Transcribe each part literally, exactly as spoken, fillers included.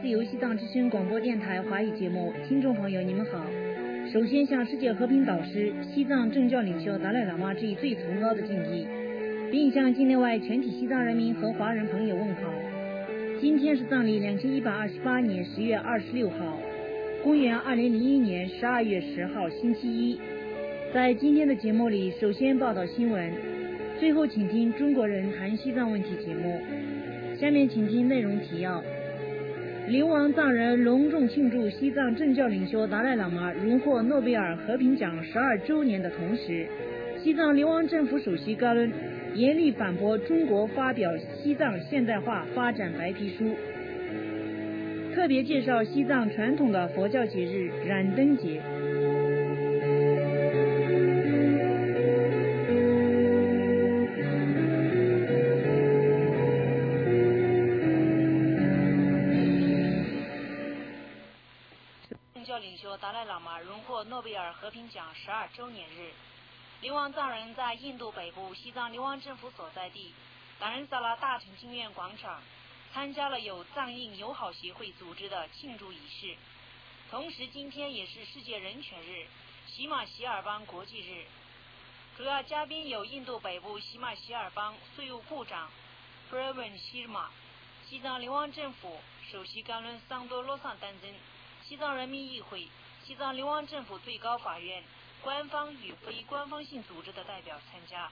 自由西藏之声广播电台华语节目，听众朋友你们好。首先向世界和平导师、西藏政教领袖达赖喇嘛致以最崇高的敬意，并向境内外全体西藏人民和华人朋友问好。今天是藏历两千一百二十八年十月二十六号，公元二零零一年十二月十号，星期一。在今天的节目里，首先报道新闻，最后请听中国人谈西藏问题节目。下面请听内容提要。流亡藏人隆重庆祝西藏政教领袖达赖喇嘛荣获诺贝尔和平奖十二周年的同时，西藏流亡政府首席噶伦严厉反驳中国发表西藏现代化发展白皮书。特别介绍西藏传统的佛教节日燃灯节。政教领袖达赖喇嘛荣获诺贝尔和平奖十二周年日，流亡藏人在印度北部西藏流亡政府所在地达仁萨拉大城经院广场参加了由藏印友好协会组织的庆祝仪式。同时今天也是世界人权日、喜马偕尔邦国际日。主要嘉宾有印度北部喜马偕尔邦税务部长 Pravin Sharma、 西藏流亡政府首席干伦桑多罗桑丹增、西藏人民议会、西藏流亡政府最高法院官方与非官方性组织的代表参加。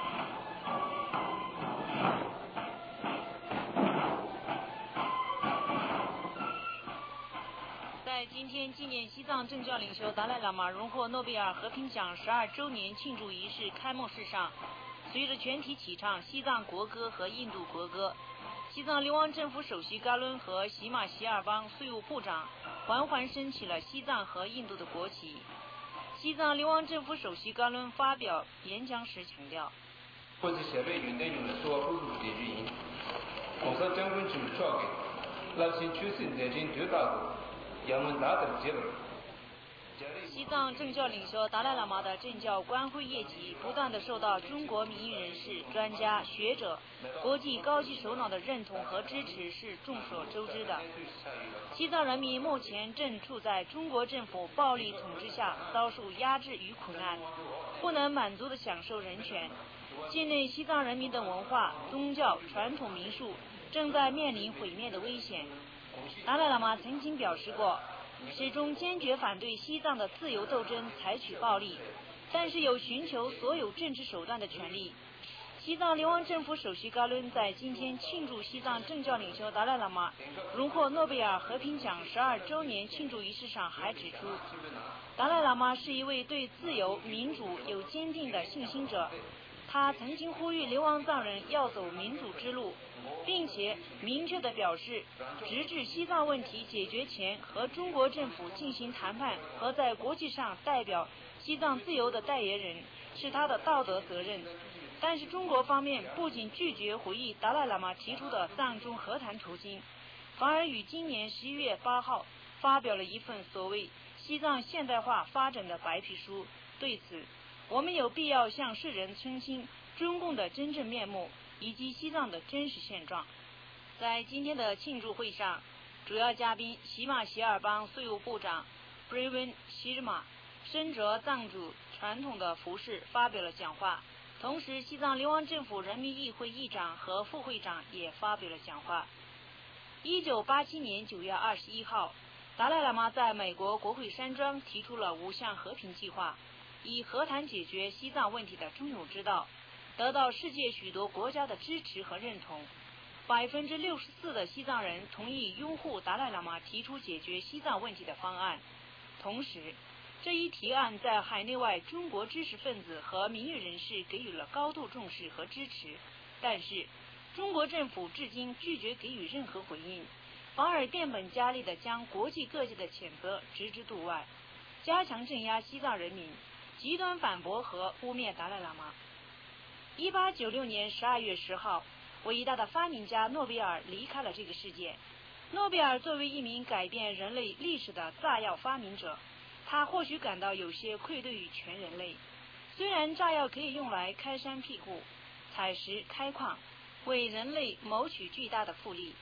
在今天纪念西藏政教领袖达赖喇嘛荣获诺贝尔和平奖十二周年庆祝仪式开幕式上，随着全体齐唱西藏国歌和印度国歌，西藏流亡政府首席噶伦和喜马偕尔邦税务部长缓缓升起了西藏和印度的国旗。西藏流亡政府首席噶伦发表演讲时强调， 或者设备原来用的所有补助的原因，共产党军政调给老先确实在进对大国要问大的结论。 西藏政教领袖达赖喇嘛的政教光辉业绩不断地受到中国民意人士、专家、学者、国际高级首脑的认同和支持是众所周知的。西藏人民目前正处在中国政府暴力统治下，遭受压制与苦难，不能满足地享受人权。境内西藏人民的文化、宗教、传统民俗正在面临毁灭的危险。达赖喇嘛曾经表示过，始终坚决反对西藏的自由斗争采取暴力，但是有寻求所有政治手段的权利。西藏流亡政府首席噶伦在今天庆祝西藏政教领袖达赖喇嘛荣获诺贝尔和平奖十二周年庆祝仪式上还指出，达赖喇嘛是一位对自由民主有坚定的信心者。他曾经呼吁流亡藏人要走民主之路，并且明确地表示，直至西藏问题解决前和中国政府进行谈判和在国际上代表西藏自由的代言人是他的道德责任。但是中国方面不仅拒绝回忆达赖喇嘛提出的藏中和谈途径，反而于今年十一月八号发表了一份所谓西藏现代化发展的白皮书。对此，我们有必要向世人澄清中共的真正面目以及西藏的真实现状。在今天的庆祝会上，主要嘉宾喜马偕尔邦税务部长 Pravin Sharma 身着藏族传统的服饰发表了讲话，同时西藏流亡政府人民议会议长和副会长也发表了讲话。一九八七年九月二十一号，达赖喇嘛在美国国会山庄提出了五项和平计划，以和谈解决西藏问题的中庸之道，得到世界许多国家的支持和认同。百分之六十四的西藏人同意拥护达赖喇嘛提出解决西藏问题的方案。同时，这一提案在海内外中国知识分子和民意人士给予了高度重视和支持，但是中国政府至今拒绝给予任何回应，反而变本加厉地将国际各界的谴责置之度外，加强镇压西藏人民，极端反驳和污蔑达赖喇嘛。一八九六年十二月十号，伟大的发明家诺贝尔离开了这个世界。诺贝尔作为一名改变人类历史的炸药发明者，他或许感到有些愧对于全人类。虽然炸药可以用来开山辟谷、采石开矿，为人类谋取巨大的富利，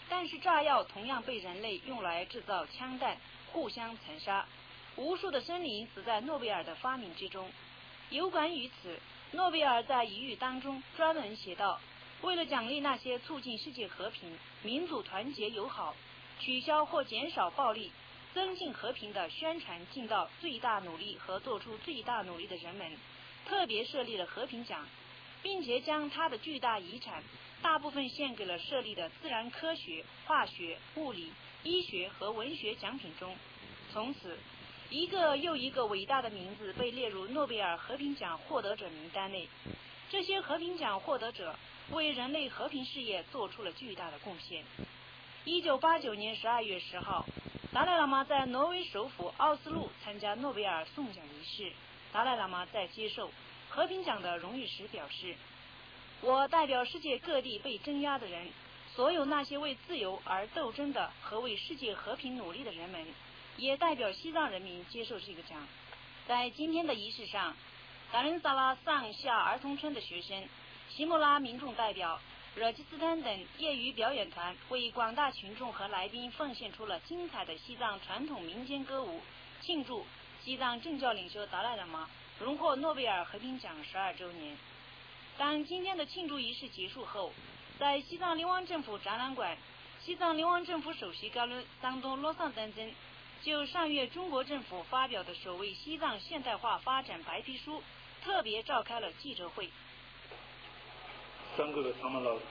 但是炸药同样被人类用来制造枪弹，互相残杀，无数的生灵死在诺贝尔的发明之中。有关于此，诺贝尔在遗语当中专门写道：为了奖励那些促进世界和平、民族团结友好、取消或减少暴力、增进和平的宣传尽到最大努力和做出最大努力的人们，特别设立了和平奖，并且将他的巨大遗产大部分献给了设立的自然科学、化学、物理、医学和文学奖品中。从此，一个又一个伟大的名字被列入诺贝尔和平奖获得者名单内。这些和平奖获得者为人类和平事业做出了巨大的贡献。一九八九年十二月十号，达赖喇嘛在挪威首府奥斯陆参加诺贝尔送奖仪式。达赖喇嘛在接受和平奖的荣誉时表示：我代表世界各地被镇压的人，所有那些为自由而斗争的和为世界和平努力的人们，也代表西藏人民接受这个奖。在今天的仪式上，达仁萨拉上下儿童村的学生、喜木拉民众代表、热吉斯坦等业余表演团为广大群众和来宾奉献出了精彩的西藏传统民间歌舞，庆祝西藏政教领袖达赖喇嘛荣获诺贝尔和平奖十二周年。当今天的庆祝仪式结束后，在西藏流亡政府展览馆，西藏流亡政府首席高伦桑东罗桑丹增就上月中国政府发表的首位西藏现代化发展白皮书特别召开了记者会。 三个他们了，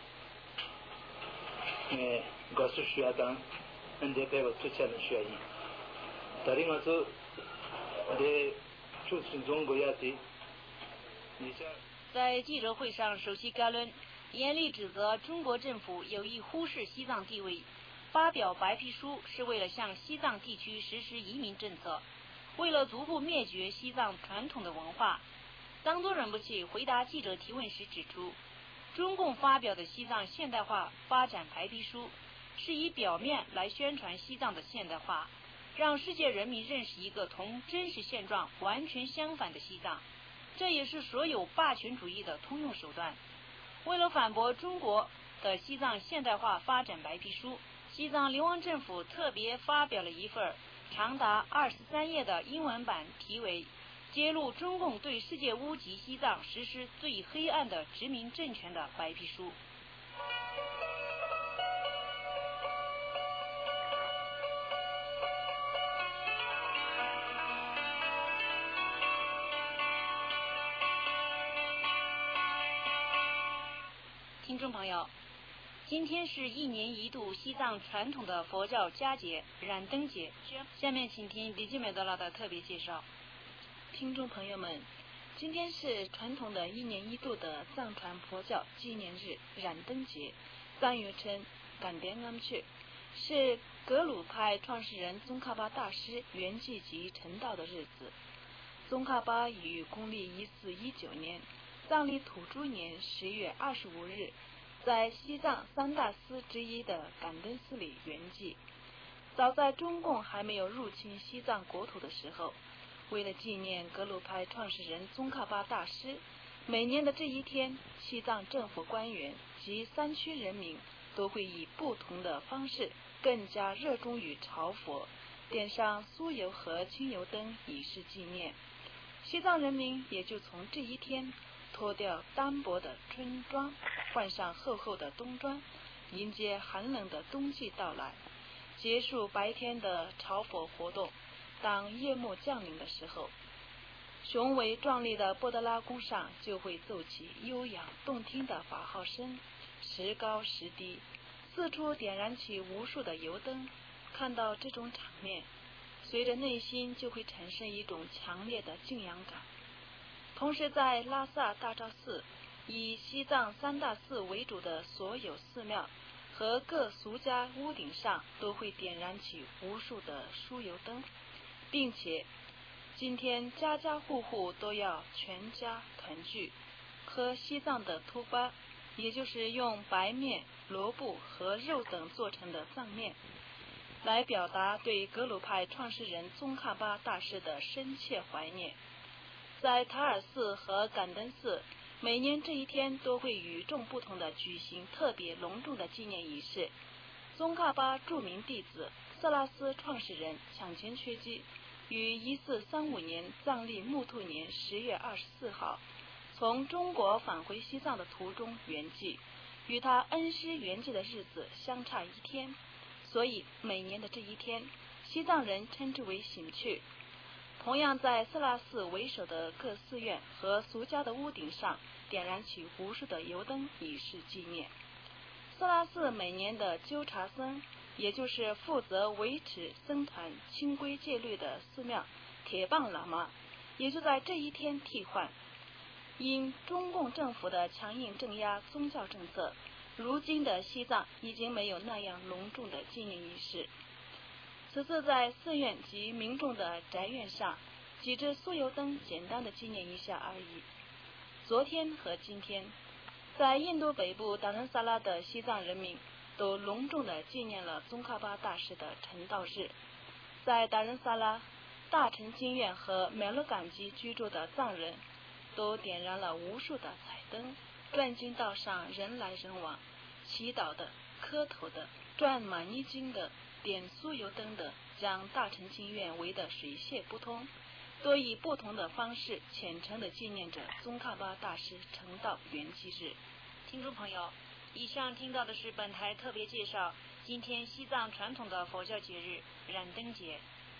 呃，告诉学生，人家别个出钱的学习，但是我说，的出群众不要的，你像。 在记者会上，首席高伦严厉指责中国政府有意忽视西藏地位，发表白皮书是为了向西藏地区实施移民政策，为了逐步灭绝西藏传统的文化。桑多忍不起回答记者提问时指出，中共发表的西藏现代化发展白皮书是以表面来宣传西藏的现代化，让世界人民认识一个同真实现状完全相反的西藏，这也是所有霸权主义的通用手段。为了反驳中国的西藏现代化发展白皮书，西藏流亡政府特别发表了一份长达二十三页的英文版，题为揭露中共对世界乌级西藏实施最黑暗的殖民政权的白皮书。听众朋友，今天是一年一度西藏传统的佛教佳节燃灯节，下面请听李金美德拉的特别介绍。 听众朋友们，今天是传统的一年一度的藏传佛教纪念日燃灯节，藏语称感典安去，是格鲁派创始人宗喀巴大师圆寂及成道的日子。宗喀巴于公历一四一九年藏历土猪年十月二十五日，在西藏三大寺之一的感灯寺里圆寂。早在中共还没有入侵西藏国土的时候，为了纪念格鲁派创始人宗喀巴大师，每年的这一天，西藏政府官员及山区人民都会以不同的方式更加热衷于朝佛，点上酥油和清油灯以示纪念。西藏人民也就从这一天脱掉单薄的春装，换上厚厚的冬装，迎接寒冷的冬季到来，结束白天的朝佛活动。当夜幕降临的时候，雄伟壮丽的波德拉宫上就会奏起悠扬动听的法号声，时高时低，四处点燃起无数的油灯。看到这种场面，随着内心就会产生一种强烈的敬仰感。同时在拉萨大昭寺，以西藏三大寺为主的所有寺庙和各俗家屋顶上都会点燃起无数的酥油灯，并且今天家家户户都要全家团聚，喝西藏的突巴，也就是用白面、萝卜和肉等做成的藏面，来表达对格鲁派创始人宗喀巴大师的深切怀念。在塔尔寺和感灯寺，每年这一天都会与众不同的举行特别隆重的纪念仪式。 宗喀巴著名弟子色拉斯创始人抢钱缺基于一四三五年藏历木兔年十月二十四号从中国返回西藏的途中圆寂，与他恩师圆寂的日子相差一天，所以每年的这一天，西藏人称之为醒去。同样在色拉寺为首的各寺院和俗家的屋顶上点燃起无数的油灯以示纪念。色拉寺每年的纠察僧，也就是负责维持僧团清规戒律的寺庙铁棒喇嘛，也就在这一天替换。因中共政府的强硬镇压宗教政策，如今的西藏已经没有那样隆重的纪念仪式。此次在寺院及民众的宅院上，几支酥油灯简单的纪念一下而已。昨天和今天，在印度北部达仁萨拉的西藏人民都隆重地纪念了宗喀巴大师的成道日。在达仁萨拉、大城经院和美勒岗吉居住的藏人都点燃了无数的彩灯，转经道上人来人往，祈祷的、磕头的、转玛尼经的、点酥油灯的，将大城经院围得水泄不通，都以不同的方式虔诚地纪念着宗喀巴大师成道圆寂日。 听众朋友，以上听到的是本台特别介绍今天西藏传统的佛教节日燃灯节。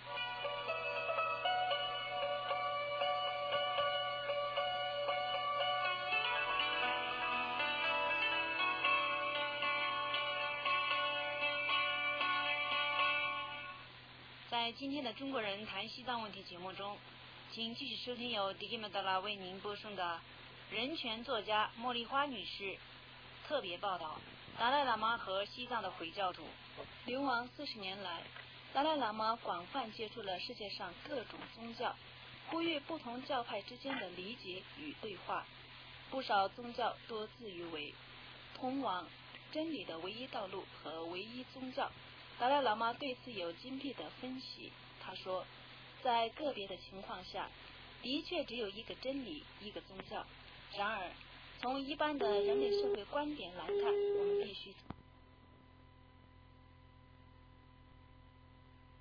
在今天的中国人谈西藏问题节目中，请继续收听由迪基麦德拉为您播送的人权作家茉莉花女士特别报道：达赖喇嘛和西藏的回教徒。 流亡四十年来，达赖喇嘛广泛接触了世界上各种宗教，呼吁不同教派之间的理解与对话。不少宗教都自诩为通往真理的唯一道路和唯一宗教。达赖喇嘛对此有精辟的分析。他说，在个别的情况下，的确只有一个真理，一个宗教。然而，从一般的人类社会观点来看，我们必须